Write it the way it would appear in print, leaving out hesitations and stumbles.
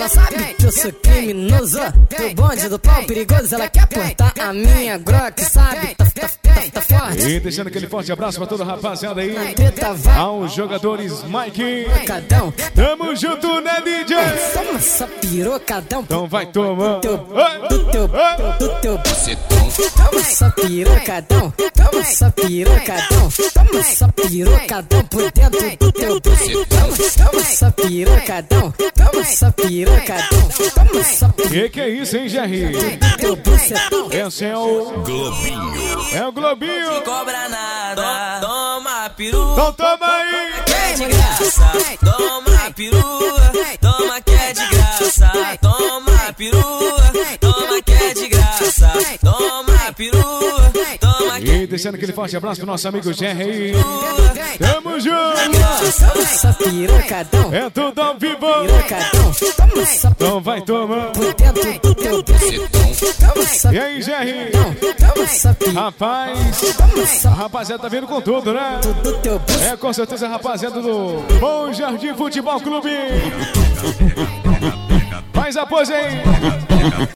ela sabe que eu sou criminoso. Do bonde do pau perigoso, ela quer portar a minha Glock, sabe? Tá forte. E deixando aquele forte abraço pra toda a rapaziada aí. Aos jogadores Mike. Cadão. Tamo junto, né, DJ? Toma essa pirocadão. Então vai tomar. Do teu toma essa pirocadão. Toma essa pirocadão. Toma essa pirocadão por dentro do teu toma essa pirocadão. Toma essa pirocadão. Toma essa Que é isso, hein, Jerry? Esse é o Globinho. É o Globinho. Não cobra nada. Toma peru. Então toma aí. Que é de graça. Toma peru. Toma que é de graça. Toma peru. Toma que é de graça. Toma peru. Toma que E deixando aquele forte abraço pro nosso amigo Jerry. Tamo junto. Toma essa pirocadão. É tudo ao vivo. Pirocadão. Toma essa Então vai tomar. por dentro do teu toma essa E aí, Jerry? toma essa Rapaz, a rapaziada tá vindo com tudo, né? do teu É com certeza a rapaziada do Bom Jardim Futebol Clube. Faz a pose aí.